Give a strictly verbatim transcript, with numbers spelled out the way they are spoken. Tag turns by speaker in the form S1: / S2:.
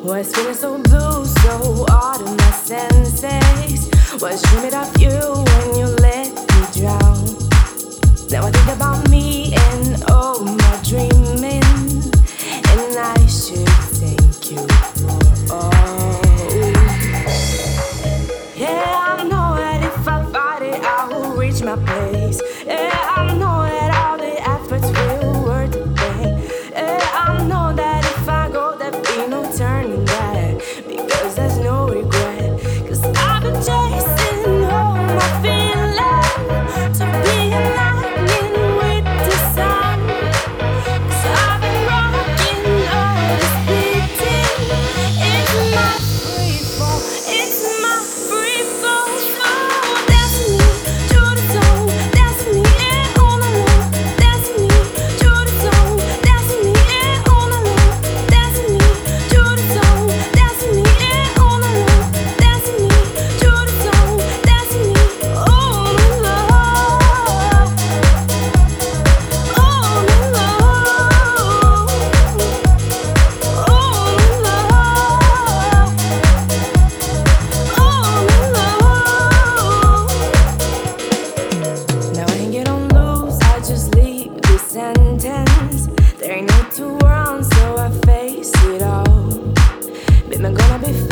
S1: Was feeling so blue, so out of my senses. Was dreaming of you when you let me drown. Now I think about me and all my dreaming, and I should thank you for all. Yeah, I know that if I fight it, I will reach my place. Yeah, I know that all the efforts will worth the pain. Yeah, I know that if I go, there'll be no turning back, because there's no regret. Cause I've been chasing all my feelings to be aligning with the sun. Cause I've been rocking all this beating. It's my free fall, it's my free fall. Oh, destiny, true to soul, destiny, yeah, all alone. Destiny, true to soul, destiny, yeah, all alone. Destiny, true to soul, destiny, yeah, all alone. Destiny, true to soul, destiny, all alone. All alone. All alone. Now I ain't get on loose, I just leave this sentence. There ain't no two wrongs, so I face it all. Been gonna be